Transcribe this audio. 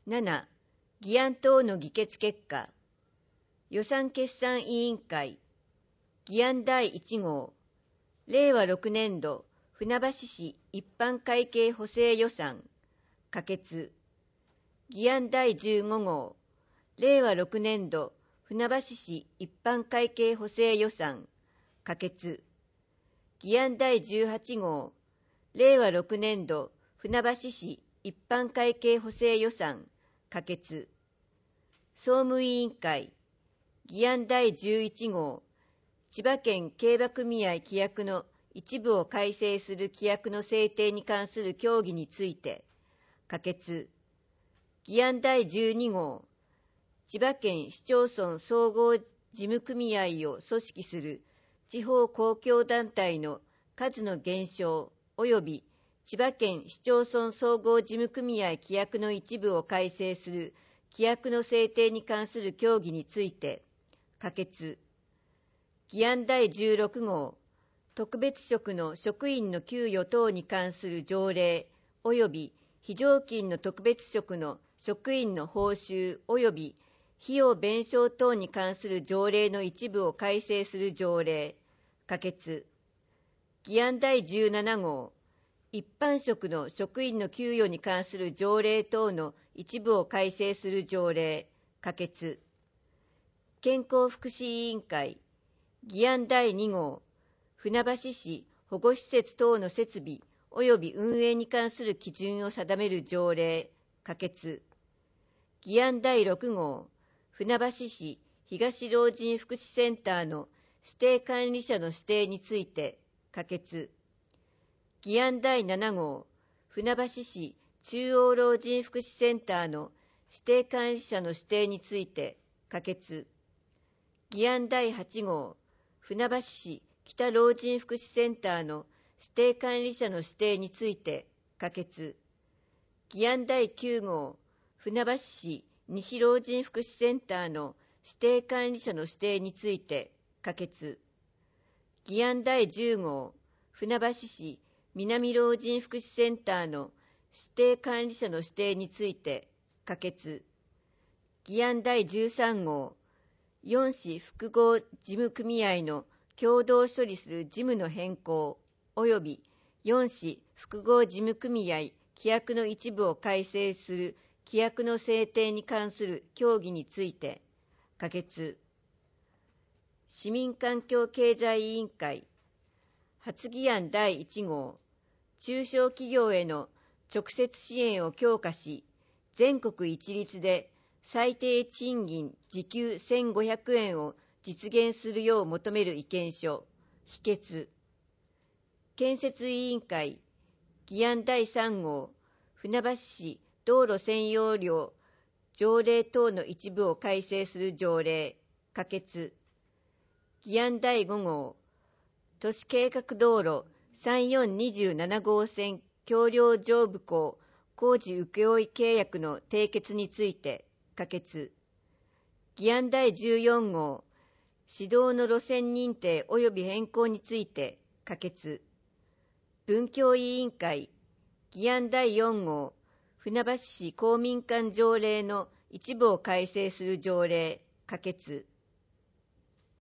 7、議案等の議決結果。予算決算委員会。議案第1号。令和6年度船橋市一般会計補正予算。可決。議案第15号。令和6年度船橋市一般会計補正予算。可決。議案第18号。令和6年度船橋市一般会計補正予算。可決。総務委員会。議案第11号。千葉県競馬組合規約の一部を改正する規約の制定に関する協議について。可決。議案第12号。千葉県市町村総合事務組合を組織する地方公共団体の数の減少及び千葉県市町村総合事務組合規約の一部を改正する規約の制定に関する協議について。可決。議案第16号。特別職の職員の給与等に関する条例及び非常勤の特別職の職員の報酬及び費用弁償等に関する条例の一部を改正する条例。可決。議案第17号。一般職の職員の給与に関する条例等の一部を改正する条例。可決。健康福祉委員会。議案第2号。船橋市保護施設等の設備及び運営に関する基準を定める条例。可決。議案第6号。船橋市東老人福祉センターの指定管理者の指定について。可決。議案第7号。船橋市中央老人福祉センターの指定管理者の指定について。可決。議案第8号。船橋市北老人福祉センターの指定管理者の指定について。可決。議案第9号。船橋市西老人福祉センターの指定管理者の指定について。可決。議案第10号。船橋市南老人福祉センターの指定管理者の指定について。可決。議案第13号。4市複合事務組合の共同処理する事務の変更及び4市複合事務組合規約の一部を改正する規約の制定に関する協議について。可決。市民環境経済委員会。発議案第1号。中小企業への直接支援を強化し、全国一律で最低賃金時給1500円を実現するよう求める意見書。否決。建設委員会。議案第3号。船橋市道路占用料条例等の一部を改正する条例。可決。議案第5号。都市計画道路3427号線橋梁上部工工事請負契約の締結について。可決。議案第14号。指導の路線認定及び変更について。可決。文教委員会。議案第4号。船橋市公民館条例の一部を改正する条例。可決。